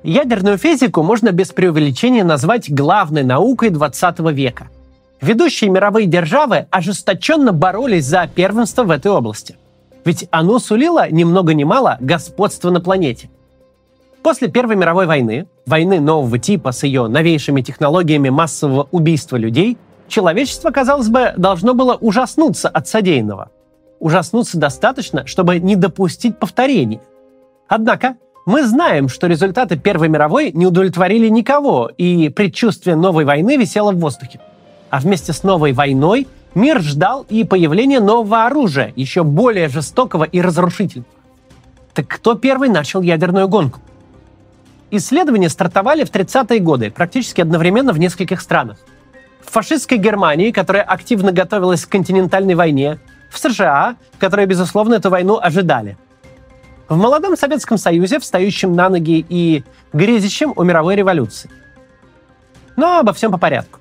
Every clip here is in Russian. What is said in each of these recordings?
Ядерную физику можно без преувеличения назвать главной наукой 20 века. Ведущие мировые державы ожесточенно боролись за первенство в этой области. Ведь оно сулило ни много ни мало господство на планете. После Первой мировой войны, войны нового типа с ее новейшими технологиями массового убийства людей, человечество, казалось бы, должно было ужаснуться от содеянного. Ужаснуться достаточно, чтобы не допустить повторения. Однако мы знаем, что результаты Первой мировой не удовлетворили никого, и предчувствие новой войны висело в воздухе. А вместе с новой войной мир ждал и появления нового оружия, еще более жестокого и разрушительного. Так кто первый начал ядерную гонку? Исследования стартовали в 30-е годы, практически одновременно в нескольких странах. В фашистской Германии, которая активно готовилась к континентальной войне, в США, которые, безусловно, эту войну ожидали. В молодом Советском Союзе, встающем на ноги и грезящем о мировой революции. Но обо всем по порядку.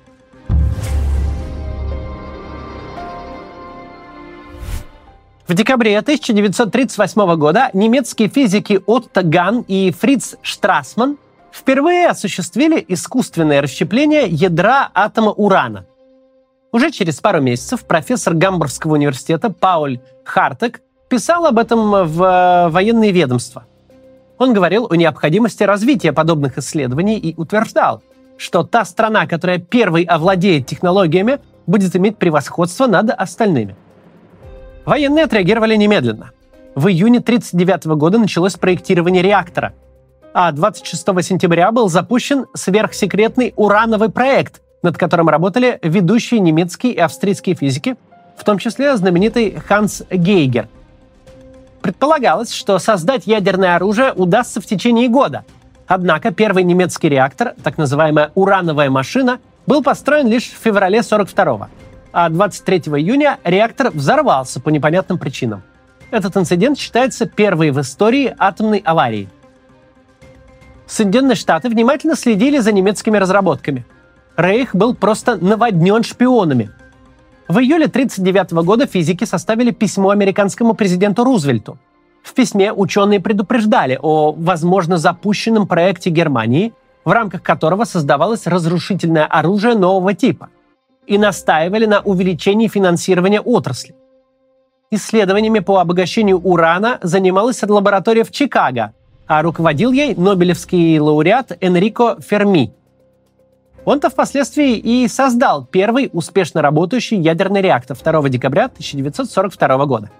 В декабре 1938 года немецкие физики Отто Гahn и Фриц Штрасман впервые осуществили искусственное расщепление ядра атома урана. Уже через пару месяцев профессор Гамбургского университета Пауль Хартек писал об этом в военные ведомства. Он говорил о необходимости развития подобных исследований и утверждал, что та страна, которая первой овладеет технологиями, будет иметь превосходство над остальными. Военные отреагировали немедленно. В июне 1939 года началось проектирование реактора, а 26 сентября был запущен сверхсекретный урановый проект, над которым работали ведущие немецкие и австрийские физики, в том числе знаменитый Ханс Гейгер. Предполагалось, что создать ядерное оружие удастся в течение года. Однако первый немецкий реактор, так называемая урановая машина, был построен лишь в феврале 1942-го. А 23 июня реактор взорвался по непонятным причинам. Этот инцидент считается первой в истории атомной аварией. Соединенные Штаты внимательно следили за немецкими разработками. Рейх был просто наводнен шпионами. В июле 1939 года физики составили письмо американскому президенту Рузвельту. В письме ученые предупреждали о возможно запущенном проекте Германии, в рамках которого создавалось разрушительное оружие нового типа, и настаивали на увеличении финансирования отрасли. Исследованиями по обогащению урана занималась лаборатория в Чикаго, а руководил ей нобелевский лауреат Энрико Ферми. Он-то впоследствии и создал первый успешно работающий ядерный реактор 2 декабря 1942 года.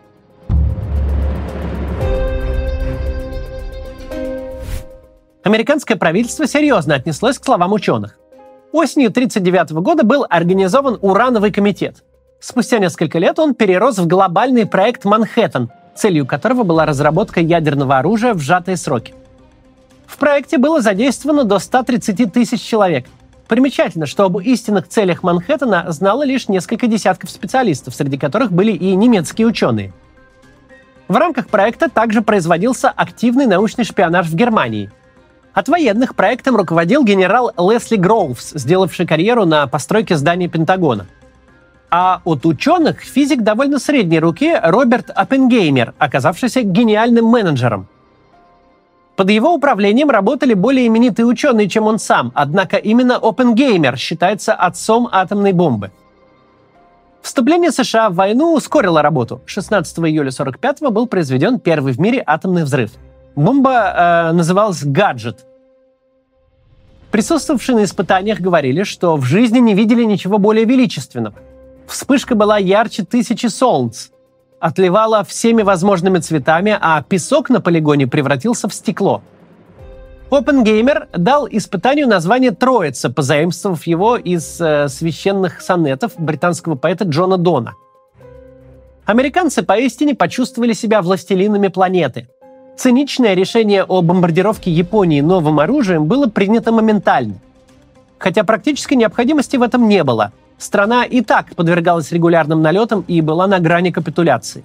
Американское правительство серьезно отнеслось к словам ученых. Осенью 1939 года был организован урановый комитет. Спустя несколько лет он перерос в глобальный проект «Манхэттен», целью которого была разработка ядерного оружия в сжатые сроки. В проекте было задействовано до 130 тысяч человек. Примечательно, что об истинных целях Манхэттена знало лишь несколько десятков специалистов, среди которых были и немецкие ученые. В рамках проекта также производился активный научный шпионаж в Германии. От военных проектом руководил генерал Лесли Гроувс, сделавший карьеру на постройке здания Пентагона. А от ученых физик довольно средней руки Роберт Оппенгеймер, оказавшийся гениальным менеджером. Под его управлением работали более именитые ученые, чем он сам, однако именно Оппенгеймер считается отцом атомной бомбы. Вступление США в войну ускорило работу. 16 июля 1945 был произведен первый в мире атомный взрыв. Бомба называлась «Гаджет». Присутствовавшие на испытаниях говорили, что в жизни не видели ничего более величественного. Вспышка была ярче тысячи солнц, отливала всеми возможными цветами, а песок на полигоне превратился в стекло. Оппенгеймер дал испытанию название «Троица», позаимствовав его из священных сонетов британского поэта Джона Дона. Американцы поистине почувствовали себя властелинами планеты. Циничное решение о бомбардировке Японии новым оружием было принято моментально. Хотя практической необходимости в этом не было. Страна и так подвергалась регулярным налетам и была на грани капитуляции.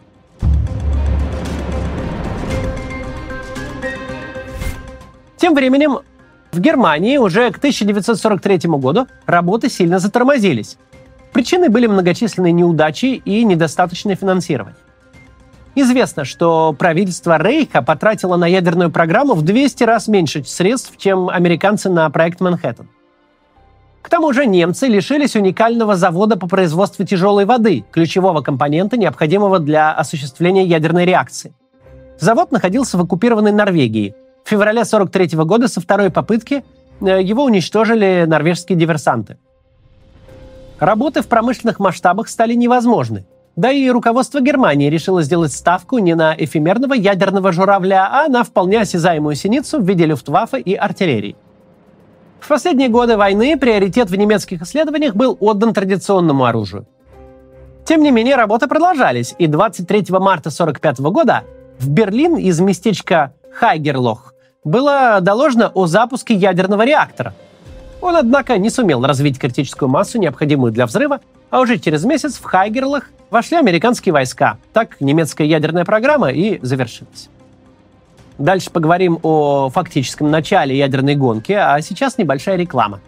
Тем временем в Германии уже к 1943 году работы сильно затормозились. Причиной были многочисленные неудачи и недостаточное финансирование. Известно, что правительство Рейха потратило на ядерную программу в 200 раз меньше средств, чем американцы на проект «Манхэттен». К тому же немцы лишились уникального завода по производству тяжелой воды, ключевого компонента, необходимого для осуществления ядерной реакции. Завод находился в оккупированной Норвегии. В феврале 1943 года со второй попытки его уничтожили норвежские диверсанты. Работы в промышленных масштабах стали невозможны. Да и руководство Германии решило сделать ставку не на эфемерного ядерного журавля, а на вполне осязаемую синицу в виде люфтваффе и артиллерии. В последние годы войны приоритет в немецких исследованиях был отдан традиционному оружию. Тем не менее, работы продолжались, и 23 марта 1945 года в Берлин из местечка Хайгерлох было доложено о запуске ядерного реактора. Он, однако, не сумел развить критическую массу, необходимую для взрыва, а уже через месяц в Хайгерлах вошли американские войска. Так немецкая ядерная программа и завершилась. Дальше поговорим о фактическом начале ядерной гонки, а сейчас небольшая реклама.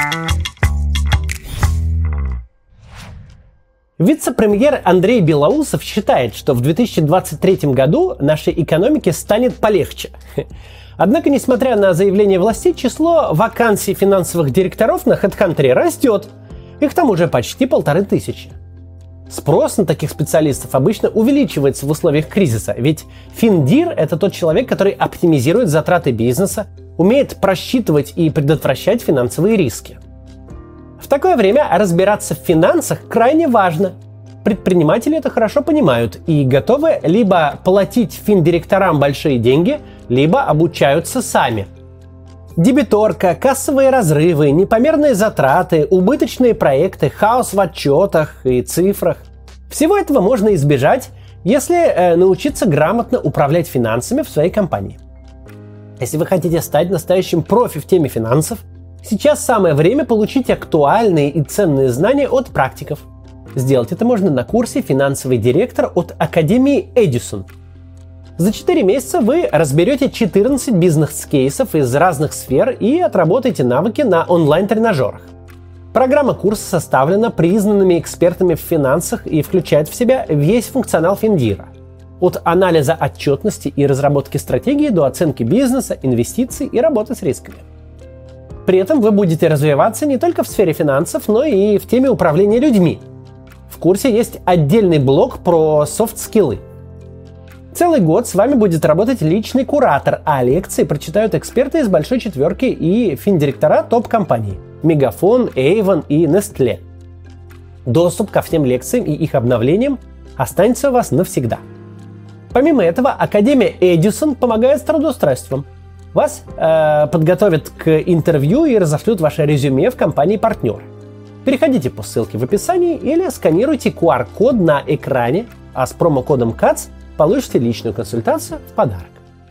Вице-премьер Андрей Белоусов считает, что в 2023 году нашей экономике станет полегче. Однако, несмотря на заявления властей, число вакансий финансовых директоров на HeadHunter растет. Их там уже почти 1500. Спрос на таких специалистов обычно увеличивается в условиях кризиса, ведь финдир – это тот человек, который оптимизирует затраты бизнеса, умеет просчитывать и предотвращать финансовые риски. В такое время разбираться в финансах крайне важно. Предприниматели это хорошо понимают и готовы либо платить финдиректорам большие деньги, либо обучаются сами. Дебиторка, кассовые разрывы, непомерные затраты, убыточные проекты, хаос в отчетах и цифрах. Всего этого можно избежать, если научиться грамотно управлять финансами в своей компании. Если вы хотите стать настоящим профи в теме финансов, сейчас самое время получить актуальные и ценные знания от практиков. Сделать это можно на курсе «Финансовый директор» от Академии Эдисон. За 4 месяца вы разберете 14 бизнес-кейсов из разных сфер и отработаете навыки на онлайн-тренажерах. Программа курса составлена признанными экспертами в финансах и включает в себя весь функционал финдира. От анализа отчетности и разработки стратегии до оценки бизнеса, инвестиций и работы с рисками. При этом вы будете развиваться не только в сфере финансов, но и в теме управления людьми. В курсе есть отдельный блок про софт-скиллы. Целый год с вами будет работать личный куратор, а лекции прочитают эксперты из Большой четверки и финдиректора топ-компаний – Мегафон, Avon и Nestlé. Доступ ко всем лекциям и их обновлениям останется у вас навсегда. Помимо этого, Академия Эдисон помогает с трудоустройством. Вас подготовят к интервью и разошлют ваше резюме в компании-партнер. Переходите по ссылке в описании или сканируйте QR-код на экране, а с промокодом КАЦ получите личную консультацию в подарок.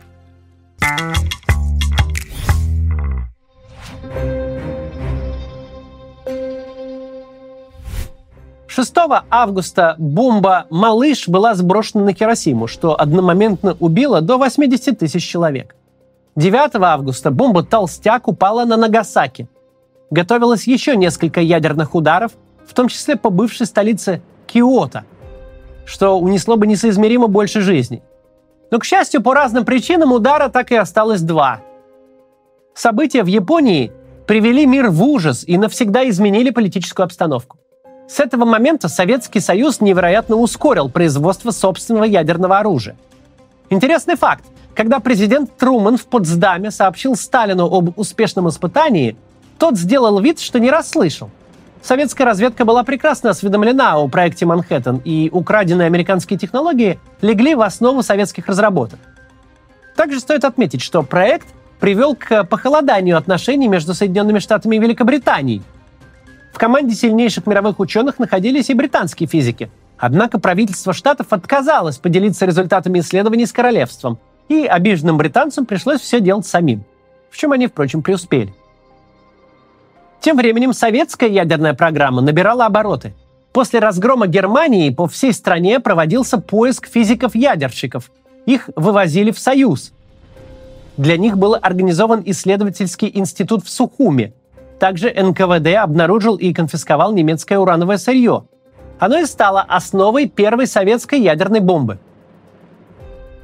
6 августа бомба «Малыш» была сброшена на Хиросиму, что одномоментно убило до 80 тысяч человек. 9 августа бомба «Толстяк» упала на Нагасаки. Готовилось еще несколько ядерных ударов, в том числе по бывшей столице Киото, что унесло бы несоизмеримо больше жизней. Но, к счастью, по разным причинам удара так и осталось 2. События в Японии привели мир в ужас и навсегда изменили политическую обстановку. С этого момента Советский Союз невероятно ускорил производство собственного ядерного оружия. Интересный факт. Когда президент Трумэн в Потсдаме сообщил Сталину об успешном испытании, тот сделал вид, что не расслышал. Советская разведка была прекрасно осведомлена о проекте «Манхэттен», и украденные американские технологии легли в основу советских разработок. Также стоит отметить, что проект привел к похолоданию отношений между Соединенными Штатами и Великобританией. В команде сильнейших мировых ученых находились и британские физики. Однако правительство Штатов отказалось поделиться результатами исследований с королевством, и обиженным британцам пришлось все делать самим, в чем они, впрочем, преуспели. Тем временем советская ядерная программа набирала обороты. После разгрома Германии по всей стране проводился поиск физиков-ядерщиков. Их вывозили в Союз. Для них был организован исследовательский институт в Сухуми. Также НКВД обнаружил и конфисковал немецкое урановое сырье. Оно и стало основой первой советской ядерной бомбы.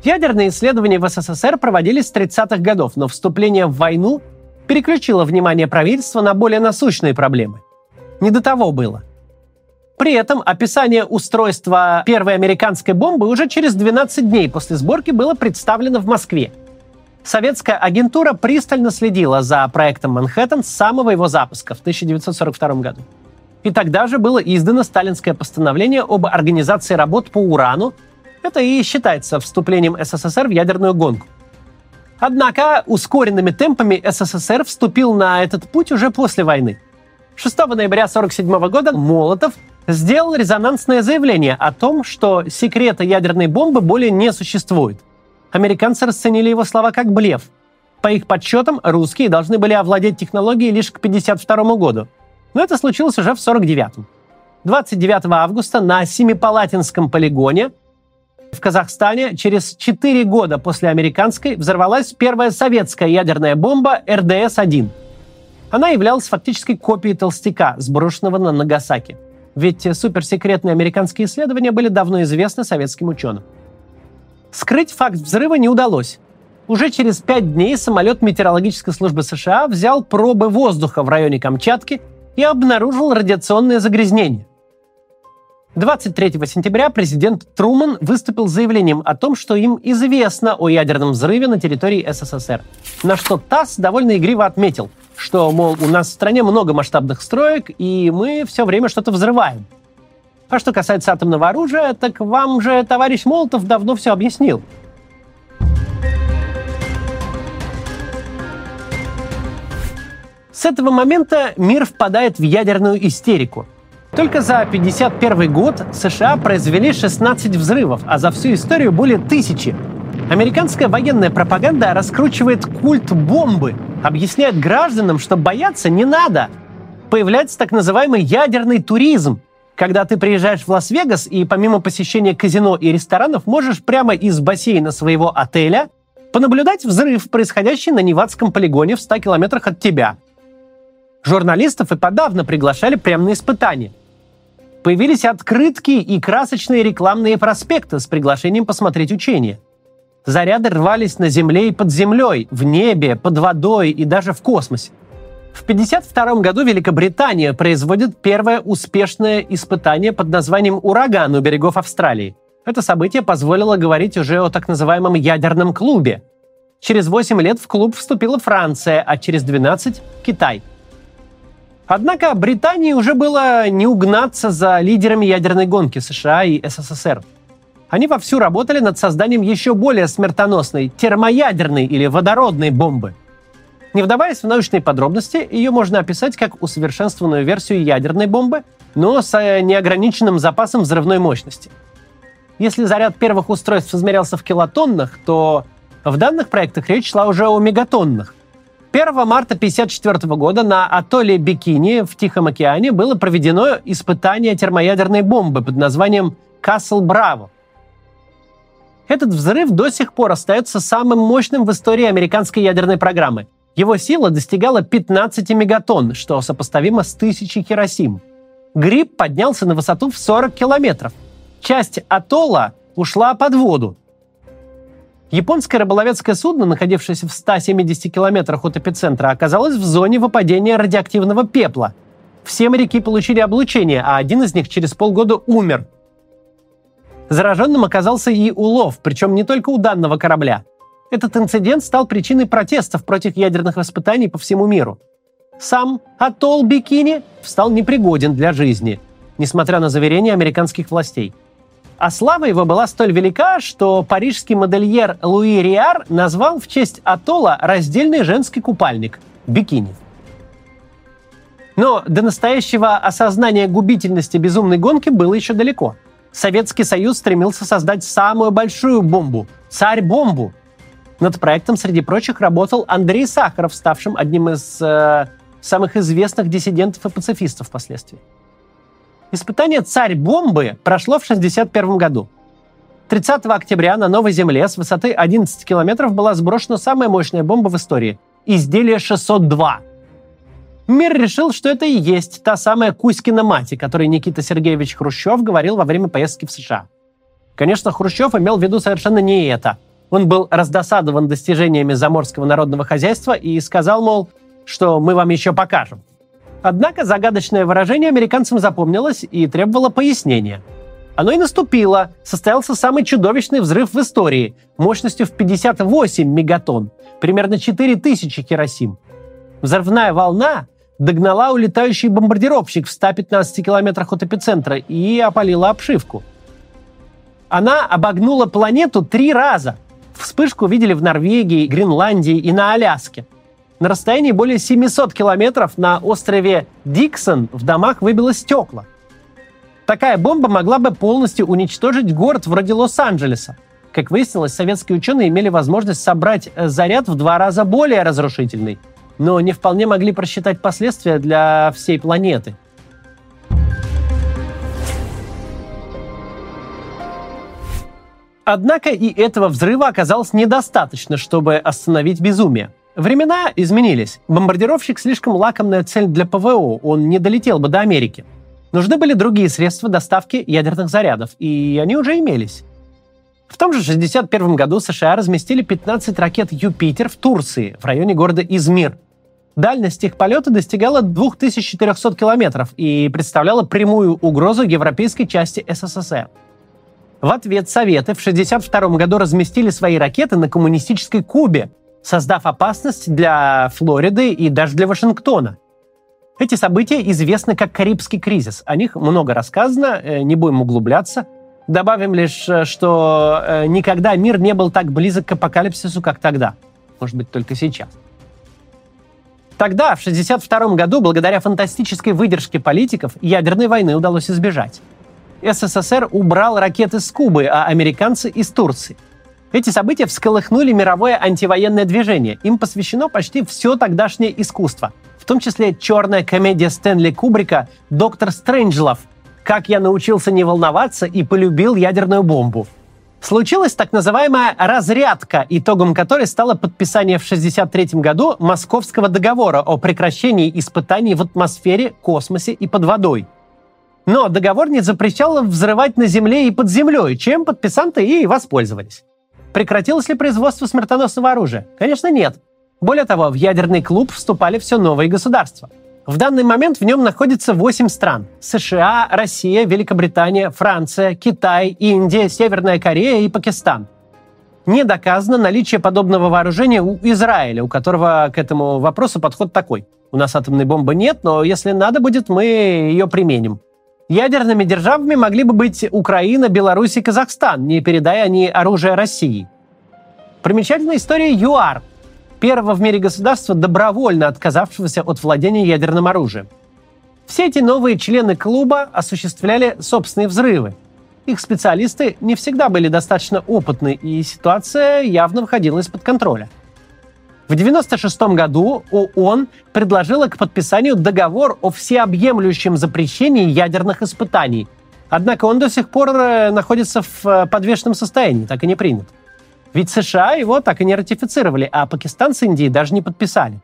Ядерные исследования в СССР проводились с 30-х годов, но вступление в войну переключило внимание правительства на более насущные проблемы. Не до того было. При этом описание устройства первой американской бомбы уже через 12 дней после сборки было представлено в Москве. Советская агентура пристально следила за проектом «Манхэттен» с самого его запуска в 1942 году. И тогда же было издано сталинское постановление об организации работ по урану. Это и считается вступлением СССР в ядерную гонку. Однако ускоренными темпами СССР вступил на этот путь уже после войны. 6 ноября 1947 года Молотов сделал резонансное заявление о том, что секрета ядерной бомбы более не существует. Американцы расценили его слова как блеф. По их подсчетам, русские должны были овладеть технологией лишь к 1952 году. Но это случилось уже в 1949. 29 августа на Семипалатинском полигоне в Казахстане через 4 года после американской взорвалась первая советская ядерная бомба РДС-1. Она являлась фактически копией толстяка, сброшенного на Нагасаки. Ведь суперсекретные американские исследования были давно известны советским ученым. Скрыть факт взрыва не удалось. Уже через 5 дней самолет метеорологической службы США взял пробы воздуха в районе Камчатки и обнаружил радиационное загрязнение. 23 сентября президент Трумэн выступил с заявлением о том, что им известно о ядерном взрыве на территории СССР. На что ТАСС довольно игриво отметил, что, мол, у нас в стране много масштабных строек, и мы все время что-то взрываем. А что касается атомного оружия, так вам же товарищ Молотов давно все объяснил. С этого момента мир впадает в ядерную истерику. Только за 1951 год США произвели 16 взрывов, а за всю историю более 1000. Американская военная пропаганда раскручивает культ бомбы, объясняет гражданам, что бояться не надо. Появляется так называемый ядерный туризм, когда ты приезжаешь в Лас-Вегас и помимо посещения казино и ресторанов можешь прямо из бассейна своего отеля понаблюдать взрыв, происходящий на Невадском полигоне в 100 километрах от тебя. Журналистов и подавно приглашали прямо на испытания. Появились открытки и красочные рекламные проспекты с приглашением посмотреть учения. Заряды рвались на земле и под землей, в небе, под водой и даже в космосе. В 1952 году Великобритания производит первое успешное испытание под названием «Ураган» у берегов Австралии. Это событие позволило говорить уже о так называемом ядерном клубе. Через 8 лет в клуб вступила Франция, а через 12 – Китай. Однако Британии уже было не угнаться за лидерами ядерной гонки США и СССР. Они вовсю работали над созданием еще более смертоносной термоядерной или водородной бомбы. Не вдаваясь в научные подробности, ее можно описать как усовершенствованную версию ядерной бомбы, но с неограниченным запасом взрывной мощности. Если заряд первых устройств измерялся в килотоннах, то в данных проектах речь шла уже о мегатоннах. 1 марта 1954 года на атолле Бикини в Тихом океане было проведено испытание термоядерной бомбы под названием «Касл-Браво». Этот взрыв до сих пор остается самым мощным в истории американской ядерной программы. Его сила достигала 15 мегатонн, что сопоставимо с 1000 Хиросим. Гриб поднялся на высоту в 40 километров. Часть атолла ушла под воду. Японское рыболовецкое судно, находившееся в 170 километрах от эпицентра, оказалось в зоне выпадения радиоактивного пепла. Все моряки получили облучение, а один из них через полгода умер. Зараженным оказался и улов, причем не только у данного корабля. Этот инцидент стал причиной протестов против ядерных испытаний по всему миру. Сам атолл Бикини стал непригоден для жизни, несмотря на заверения американских властей. А слава его была столь велика, что парижский модельер Луи Риар назвал в честь атолла раздельный женский купальник – бикини. Но до настоящего осознания губительности безумной гонки было еще далеко. Советский Союз стремился создать самую большую бомбу – царь-бомбу. Над проектом, среди прочих, работал Андрей Сахаров, ставшим одним из самых известных диссидентов и пацифистов впоследствии. Испытание «Царь-бомбы» прошло в 1961 году. 30 октября на Новой Земле с высоты 11 километров была сброшена самая мощная бомба в истории – изделие 602. Мир решил, что это и есть та самая Кузькина мать, о которой Никита Сергеевич Хрущев говорил во время поездки в США. Конечно, Хрущев имел в виду совершенно не это. Он был раздосадован достижениями заморского народного хозяйства и сказал, мол, что мы вам еще покажем. Однако загадочное выражение американцам запомнилось и требовало пояснения. Оно и наступило. Состоялся самый чудовищный взрыв в истории мощностью в 58 мегатонн, примерно 4000 Хиросим. Взрывная волна догнала улетающий бомбардировщик в 115 километрах от эпицентра и опалила обшивку. Она обогнула планету 3 раза. Вспышку видели в Норвегии, Гренландии и на Аляске. На расстоянии более 700 километров на острове Диксон в домах выбило стекла. Такая бомба могла бы полностью уничтожить город вроде Лос-Анджелеса. Как выяснилось, советские ученые имели возможность собрать заряд в 2 раза более разрушительный, но не вполне могли просчитать последствия для всей планеты. Однако и этого взрыва оказалось недостаточно, чтобы остановить безумие. Времена изменились. Бомбардировщик слишком лакомная цель для ПВО, он не долетел бы до Америки. Нужны были другие средства доставки ядерных зарядов, и они уже имелись. В том же 1961 году США разместили 15 ракет «Юпитер» в Турции, в районе города Измир. Дальность их полета достигала 2400 километров и представляла прямую угрозу европейской части СССР. В ответ Советы в 1962 году разместили свои ракеты на коммунистической Кубе, создав опасность для Флориды и даже для Вашингтона. Эти события известны как Карибский кризис. О них много рассказано, не будем углубляться. Добавим лишь, что никогда мир не был так близок к апокалипсису, как тогда. Может быть, только сейчас. Тогда, в 1962 году, благодаря фантастической выдержке политиков, ядерной войны удалось избежать. СССР убрал ракеты с Кубы, а американцы из Турции. Эти события всколыхнули мировое антивоенное движение. Им посвящено почти все тогдашнее искусство, в том числе черная комедия Стэнли Кубрика «Доктор Стрэнджлов. Как я научился не волноваться и полюбил ядерную бомбу». Случилась так называемая «разрядка», итогом которой стало подписание в 1963 году Московского договора о прекращении испытаний в атмосфере, космосе и под водой. Но договор не запрещал взрывать на Земле и под землей, чем подписанты и воспользовались. Прекратилось ли производство смертоносного оружия? Конечно, нет. Более того, в ядерный клуб вступали все новые государства. В данный момент в нем находится 8 стран – США, Россия, Великобритания, Франция, Китай, Индия, Северная Корея и Пакистан. Не доказано наличие подобного вооружения у Израиля, у которого к этому вопросу подход такой. У нас атомной бомбы нет, но если надо будет, мы ее применим. Ядерными державами могли бы быть Украина, Беларусь и Казахстан, не передая они оружие России. Примечательная история ЮАР – первого в мире государства, добровольно отказавшегося от владения ядерным оружием. Все эти новые члены клуба осуществляли собственные взрывы. Их специалисты не всегда были достаточно опытны, и ситуация явно выходила из-под контроля. В 1996 году ООН предложила к подписанию договор о всеобъемлющем запрещении ядерных испытаний. Однако он до сих пор находится в подвешенном состоянии, так и не принят. Ведь США его так и не ратифицировали, а Пакистан с Индией даже не подписали.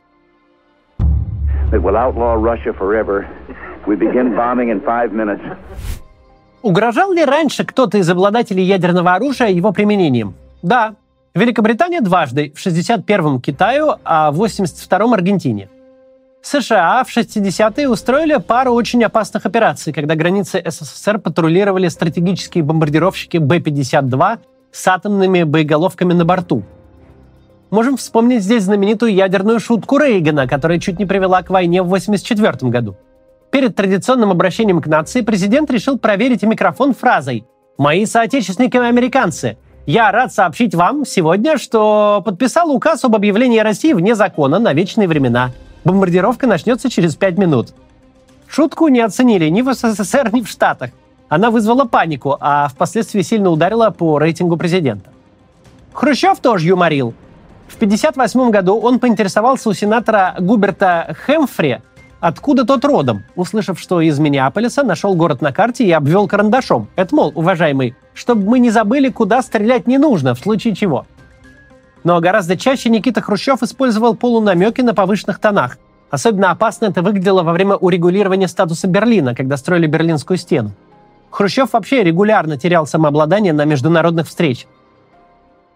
Угрожал ли раньше кто-то из обладателей ядерного оружия его применением? Да. Великобритания дважды, в 1961-м Китаю, а в 1982-м Аргентине. США в 60-е устроили пару очень опасных операций, когда границы СССР патрулировали стратегические бомбардировщики Б-52 с атомными боеголовками на борту. Можем вспомнить здесь знаменитую ядерную шутку Рейгана, которая чуть не привела к войне в 1984 году. Перед традиционным обращением к нации президент решил проверить микрофон фразой «Мои соотечественники-американцы, я рад сообщить вам сегодня, что подписал указ об объявлении России вне закона на вечные времена. Бомбардировка начнется через 5 минут». Шутку не оценили ни в СССР, ни в Штатах. Она вызвала панику, а впоследствии сильно ударила по рейтингу президента. Хрущев тоже юморил. В 1958 году он поинтересовался у сенатора Губерта Хэмфри, откуда тот родом, услышав, что из Миннеаполиса, нашел город на карте и обвел карандашом. Это, мол, уважаемый, чтобы мы не забыли, куда стрелять не нужно, в случае чего. Но гораздо чаще Никита Хрущев использовал полунамеки на повышенных тонах. Особенно опасно это выглядело во время урегулирования статуса Берлина, когда строили Берлинскую стену. Хрущев вообще регулярно терял самообладание на международных встречах.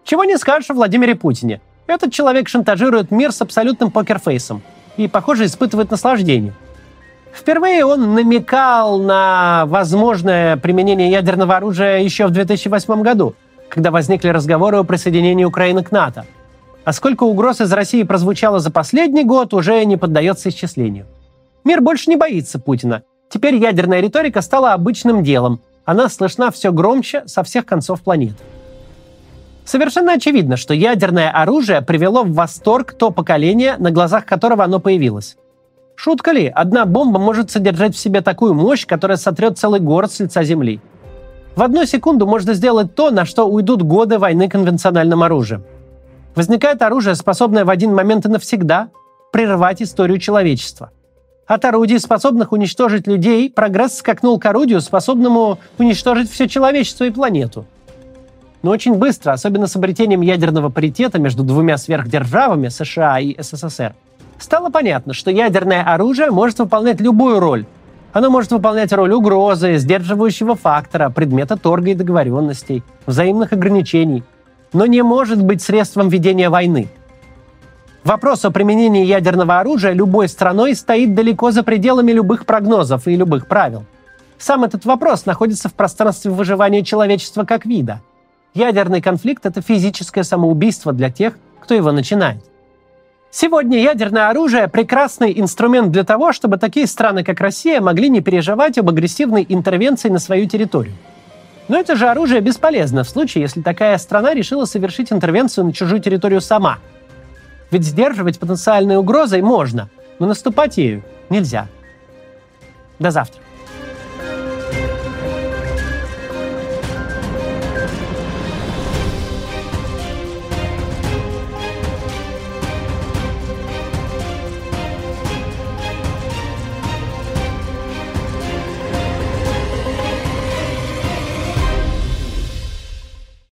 Чего не скажешь о Владимире Путине. Этот человек шантажирует мир с абсолютным покерфейсом и, похоже, испытывает наслаждение. Впервые он намекал на возможное применение ядерного оружия еще в 2008 году, когда возникли разговоры о присоединении Украины к НАТО. А сколько угроз из России прозвучало за последний год, уже не поддается исчислению. Мир больше не боится Путина. Теперь ядерная риторика стала обычным делом. Она слышна все громче со всех концов планеты. Совершенно очевидно, что ядерное оружие привело в восторг то поколение, на глазах которого оно появилось. Шутка ли? Одна бомба может содержать в себе такую мощь, которая сотрет целый город с лица земли. В одну секунду можно сделать то, на что уйдут годы войны конвенциональным оружием. Возникает оружие, способное в один момент и навсегда прервать историю человечества. От орудий, способных уничтожить людей, прогресс скакнул к орудию, способному уничтожить все человечество и планету. Но очень быстро, особенно с обретением ядерного паритета между двумя сверхдержавами США и СССР, стало понятно, что ядерное оружие может выполнять любую роль. Оно может выполнять роль угрозы, сдерживающего фактора, предмета торга и договоренностей, взаимных ограничений, но не может быть средством ведения войны. Вопрос о применении ядерного оружия любой страной стоит далеко за пределами любых прогнозов и любых правил. Сам этот вопрос находится в пространстве выживания человечества как вида. Ядерный конфликт – это физическое самоубийство для тех, кто его начинает. Сегодня ядерное оружие – прекрасный инструмент для того, чтобы такие страны, как Россия, могли не переживать об агрессивной интервенции на свою территорию. Но это же оружие бесполезно в случае, если такая страна решила совершить интервенцию на чужую территорию сама. Ведь сдерживать потенциальной угрозой можно, но наступать ею нельзя. До завтра.